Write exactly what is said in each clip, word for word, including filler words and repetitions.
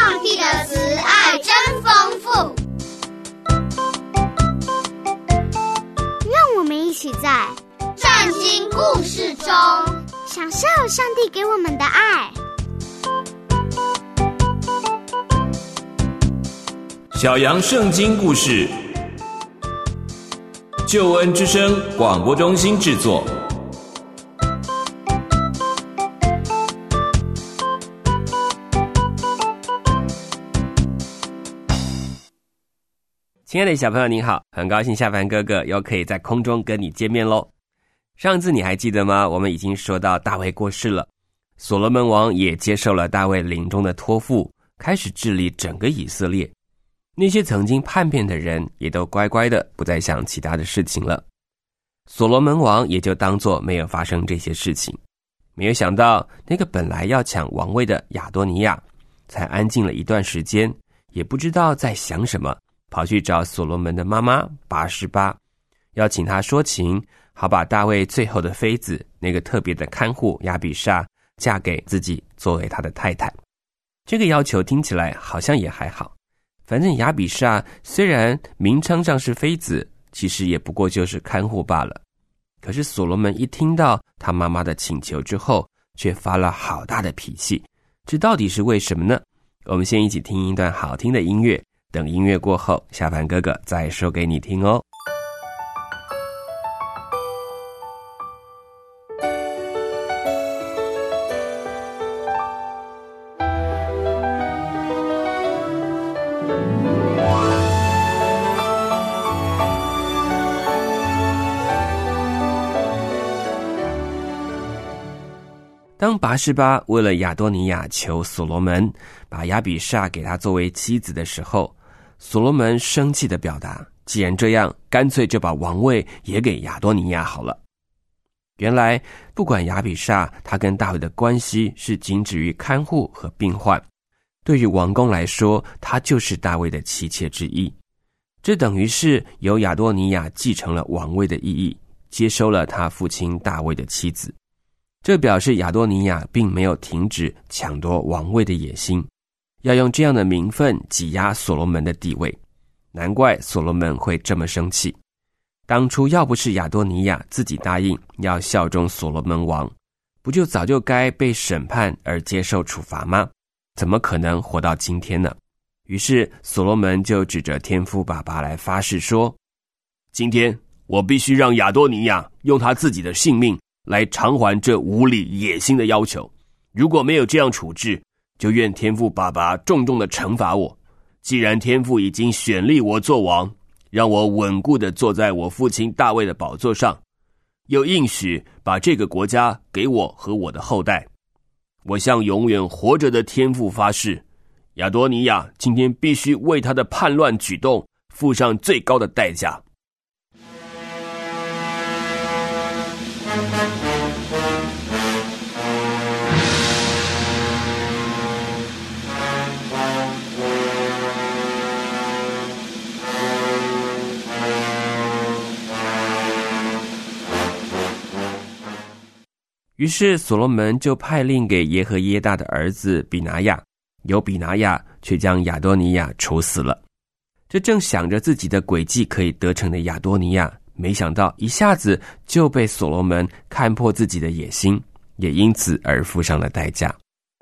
上帝的慈爱真丰富。 让我们一起在圣经故事中享受上帝给我们的爱。 小羊圣经故事，救恩之声广播中心制作。 亲爱的小朋友您好，很高兴下凡哥哥又可以在空中跟你见面咯。上次你还记得吗？我们已经说到大卫过世了，所罗门王也接受了大卫临终的托付，开始治理整个以色列。那些曾经叛变的人也都乖乖的不再想其他的事情了，所罗门王也就当作没有发生这些事情。没有想到那个本来要抢王位的亚多尼亚才安静了一段时间，也不知道在想什么，跑去找所罗门的妈妈拔示巴，要请他说情，好把大卫最后的妃子那个特别的看护亚比煞嫁给自己作为他的太太。这个要求听起来好像也还好，反正亚比煞虽然名称上是妃子，其实也不过就是看护罢了。可是所罗门一听到他妈妈的请求之后，却发了好大的脾气，这到底是为什么呢？我们先一起听一段好听的音乐，等音乐过后，下凡哥哥再说给你听哦。当拔示巴为了亚多尼亚求所罗门把亚比煞给他作为妻子的时候，所罗门生气地表达，既然这样，干脆就把王位也给亚多尼亚好了。原来不管亚比煞他跟大卫的关系是仅止于看护和病患，对于王宫来说，他就是大卫的妻妾之一。这等于是由亚多尼亚继承了王位的意义，接收了他父亲大卫的妻子。这表示亚多尼亚并没有停止抢夺王位的野心，要用这样的名分挤压所罗门的地位。难怪所罗门会这么生气。当初要不是亚多尼亚自己答应要效忠所罗门王，不就早就该被审判而接受处罚吗？怎么可能活到今天呢？于是所罗门就指着天父爸爸来发誓说，今天我必须让亚多尼亚用他自己的性命来偿还这无理野心的要求，如果没有这样处置，就愿天父爸爸重重的惩罚我。既然天父已经选立我做王，让我稳固的坐在我父亲大卫的宝座上，又应许把这个国家给我和我的后代，我向永远活着的天父发誓，亚多尼亚今天必须为他的叛乱举动付上最高的代价。于是所罗门就派令给耶和耶大的儿子比拿亚，由比拿亚却将亚多尼亚处死了。这正想着自己的诡计可以得逞的亚多尼亚，没想到一下子就被所罗门看破自己的野心，也因此而付上了代价。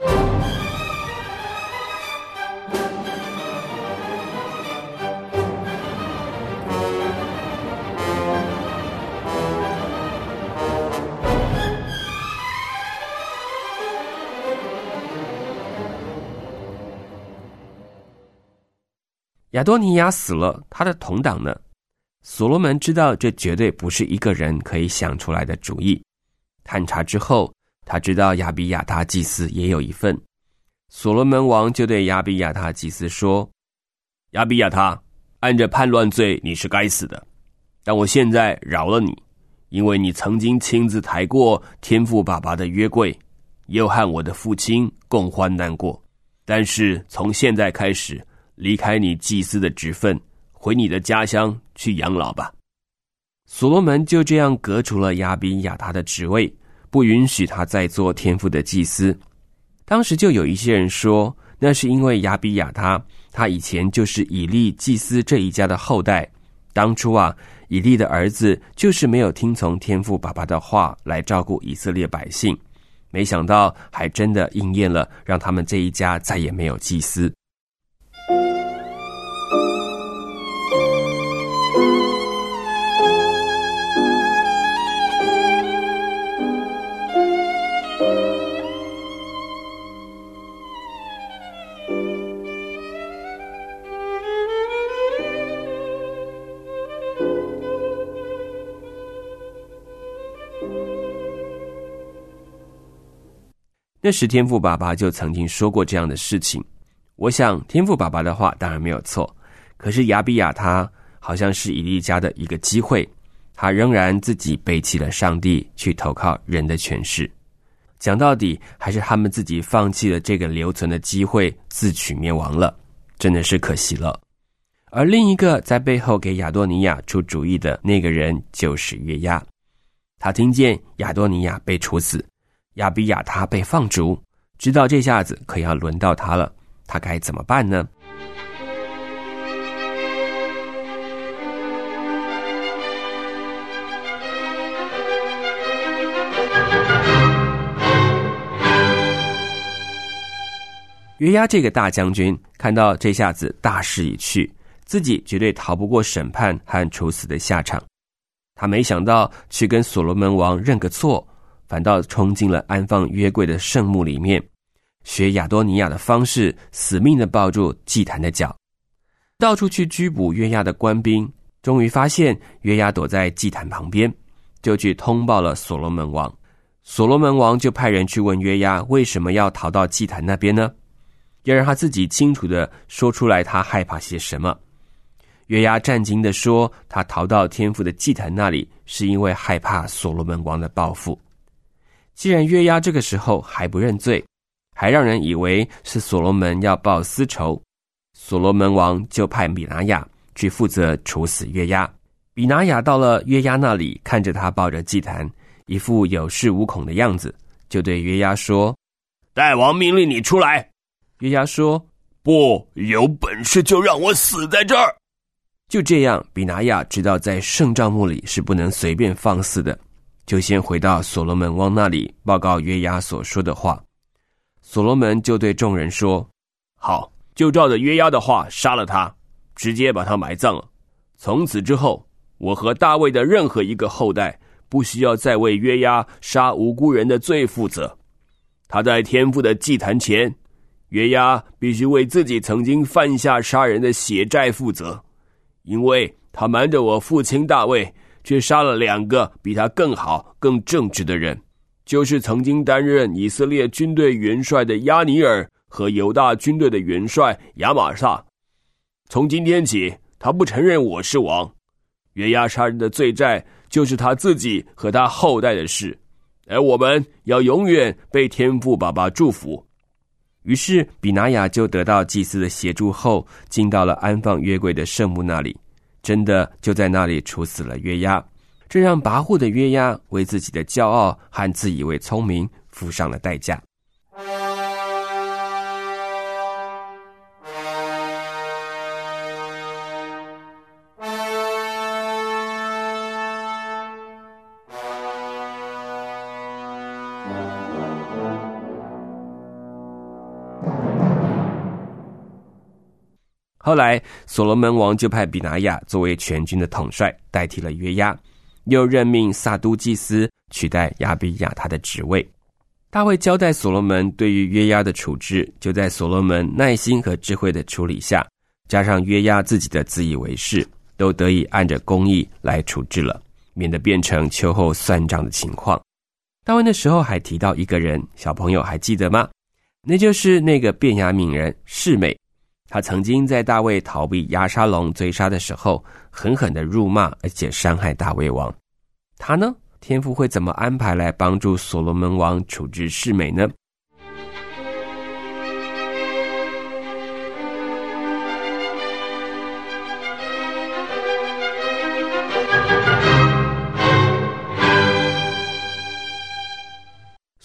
亚多尼亚死了，他的同党呢？所罗门知道这绝对不是一个人可以想出来的主意。探查之后，他知道亚比亚他祭司也有一份。所罗门王就对亚比亚他祭司说，亚比亚他，按着叛乱罪你是该死的，但我现在饶了你，因为你曾经亲自抬过天父爸爸的约柜，又和我的父亲共患难过。但是从现在开始，离开你祭司的职分，回你的家乡去养老吧。所罗门就这样革除了亚比亚他的职位，不允许他再做天父的祭司。当时就有一些人说， 那是因为亚比亚他他以前就是以利祭司这一家的后代，当初啊以利的儿子就是没有听从天父爸爸的话来照顾以色列百姓，没想到还真的应验了，让他们这一家再也没有祭司。那时天父爸爸就曾经说过这样的事情，我想天父爸爸的话当然没有错，可是亚比亚他好像是以利家的一个机会，他仍然自己背弃了上帝，去投靠人的权势。讲到底还是他们自己放弃了这个留存的机会，自取灭亡了，真的是可惜了。而另一个在背后给亚多尼亚出主意的那个人就是约押，他听见亚多尼亚被处死，亚比亚他被放逐，知道这下子可要轮到他了，他该怎么办呢？约押这个大将军看到这下子大势已去，自己绝对逃不过审判和处死的下场，他没想到去跟所罗门王认个错，反倒冲进了安放约柜的圣幕里面，学亚多尼亚的方式，死命地抱住祭坛的脚，到处去拘捕约押的官兵，终于发现约押躲在祭坛旁边，就去通报了所罗门王。所罗门王就派人去问约押为什么要逃到祭坛那边呢？要让他自己清楚地说出来他害怕些什么。约押战惊地说，他逃到天父的祭坛那里是因为害怕所罗门王的报复。既然约押这个时候还不认罪，还让人以为是所罗门要报私仇，所罗门王就派比拿雅去负责处死约押。比拿雅到了约押那里，看着他抱着祭坛，一副有恃无恐的样子，就对约押说： 大王命令你出来。 约押说： 不，有本事就让我死在这儿。 就这样，比拿雅知道在圣帐幕里是不能随便放肆的，就先回到所罗门王那里报告约押所说的话。所罗门就对众人说： 好，就照着约押的话杀了他，直接把他埋葬了。从此之后，我和大卫的任何一个后代不需要再为约押杀无辜人的罪负责。他在天父的祭坛前，约押必须为自己曾经犯下杀人的血债负责，因为他瞒着我父亲大卫，却杀了两个比他更好更正直的人，就是曾经担任以色列军队元帅的亚尼尔和犹大军队的元帅亚玛撒。从今天起，他不承认我是王。约押杀人的罪债就是他自己和他后代的事，而我们要永远被天父爸爸祝福。 于是比拿雅就得到祭司的协助后，进到了安放约柜的圣幕那里，真的就在那里处死了约押。这让跋扈的约押为自己的骄傲和自以为聪明付上了代价。后来所罗门王就派比拿雅作为全军的统帅，代替了约押，又任命撒都祭司取代亚比亚他的职位。大卫交代所罗门对于约押的处置，就在所罗门耐心和智慧的处理下，加上约押自己的自以为是，都得以按着公义来处置了，免得变成秋后算账的情况。大卫那时候还提到一个人，小朋友还记得吗？那就是那个便雅悯人示每。他曾经在大卫逃避押沙龙追杀的时候，狠狠地辱骂而且伤害大卫王。他呢，天父会怎么安排来帮助所罗门王处置示每呢？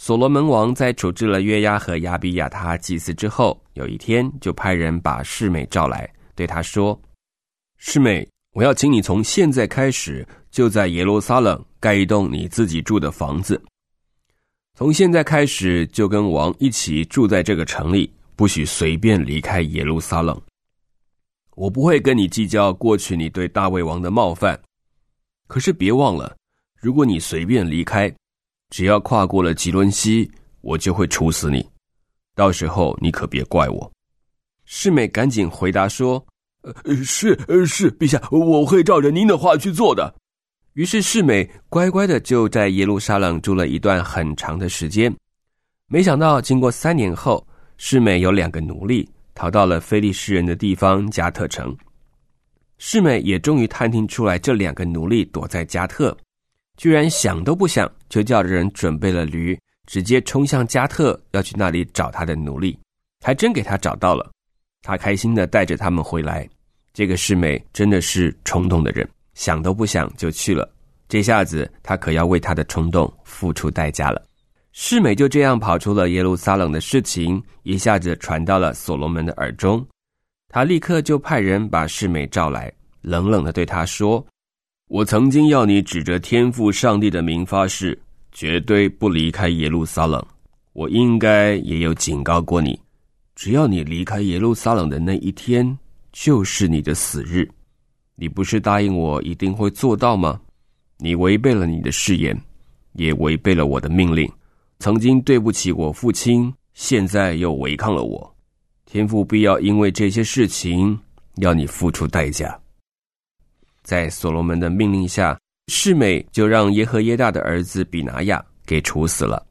所罗门王在处置了约押和亚比亚他祭司之后，有一天就派人把示每召来，对他说：示每，我要请你从现在开始就在耶路撒冷盖一栋你自己住的房子，从现在开始就跟王一起住在这个城里，不许随便离开耶路撒冷。我不会跟你计较过去你对大卫王的冒犯，可是别忘了，如果你随便离开，只要跨过了吉伦溪，我就会处死你，到时候你可别怪我。示每赶紧回答说：呃，是是，陛下，我会照着您的话去做的。于是示每乖乖的就在耶路撒冷住了一段很长的时间。没想到经过三年后，示每有两个奴隶逃到了非利士人的地方加特城。示每也终于探听出来这两个奴隶躲在加特，居然想都不想就叫人准备了驴，直接冲向加特，要去那里找他的奴隶，还真给他找到了。他开心地带着他们回来。这个示每真的是冲动的人，想都不想就去了，这下子他可要为他的冲动付出代价了。示每就这样跑出了耶路撒冷的事情，一下子传到了所罗门的耳中。他立刻就派人把示每召来，冷冷地对他说：我曾经要你指着天父上帝的名发誓，绝对不离开耶路撒冷。我应该也有警告过你，只要你离开耶路撒冷的那一天，就是你的死日。你不是答应我一定会做到吗？你违背了你的誓言，也违背了我的命令，曾经对不起我父亲，现在又违抗了我。天父必要因为这些事情要你付出代价。在所罗门的命令下，示每就让耶和耶大的儿子比拿雅给处死了。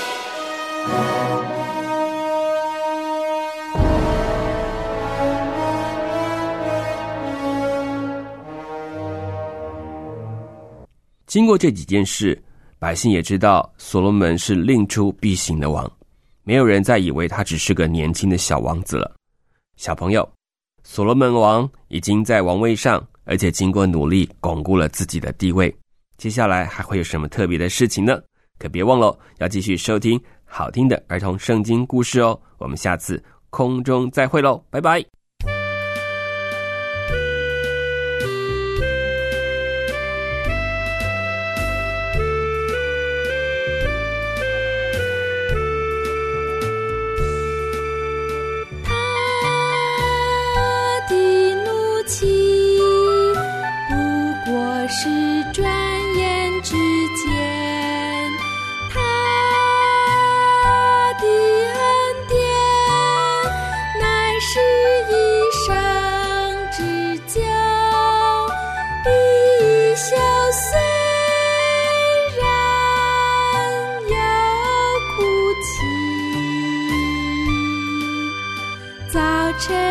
经过这几件事，百姓也知道所罗门是令出必行的王，没有人再以为他只是个年轻的小王子了。小朋友，所罗门王已经在王位上，而且经过努力巩固了自己的地位。接下来还会有什么特别的事情呢？可别忘了要继续收听好听的儿童圣经故事哦。我们下次空中再会咯，拜拜。 早晨